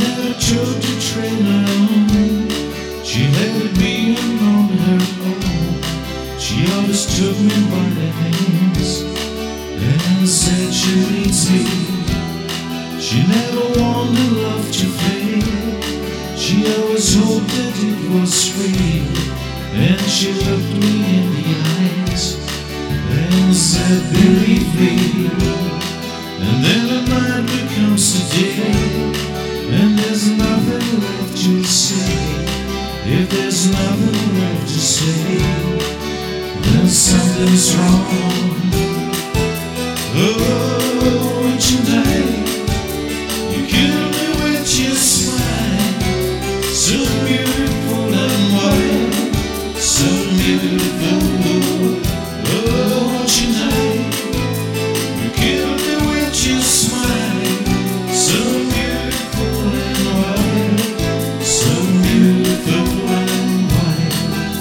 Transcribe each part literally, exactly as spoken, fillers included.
never drove the trailer alone. She let it be on her own. She always took me by the hands and said she needs me. She never wanted love to fade. She always hoped that it was real. And she looked me in the eyes and said, believe me. And then the night becomes the day, and there's nothing left to say. If there's nothing left to say, then something's wrong. Oh, tonight you killed me with your smile, so beautiful and white, so beautiful. Oh, tonight you killed me with your smile, so beautiful and white, so beautiful and white.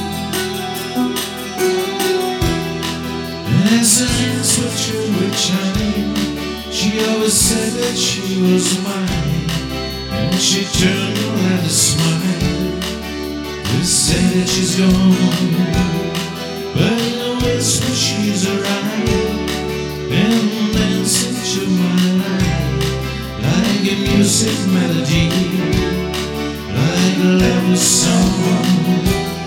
And as her hands were true with shine, she always said that she was mine. And she turned and had a smile to say that she's gone. But in a whisper she's arrived and dancing to my life, like a music melody, like a love song.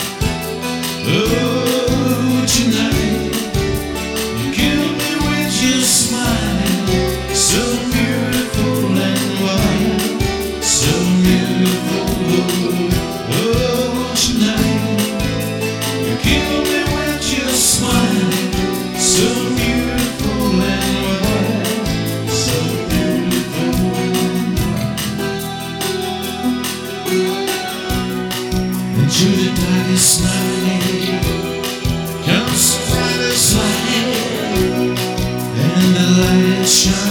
Oh, tonight you killed me with your smile, so beautiful and wild, so beautiful. Oh, tonight you killed me with your smile, so beautiful and wild, so beautiful and wild. Into the darkest night comes the brightest light, and the light shines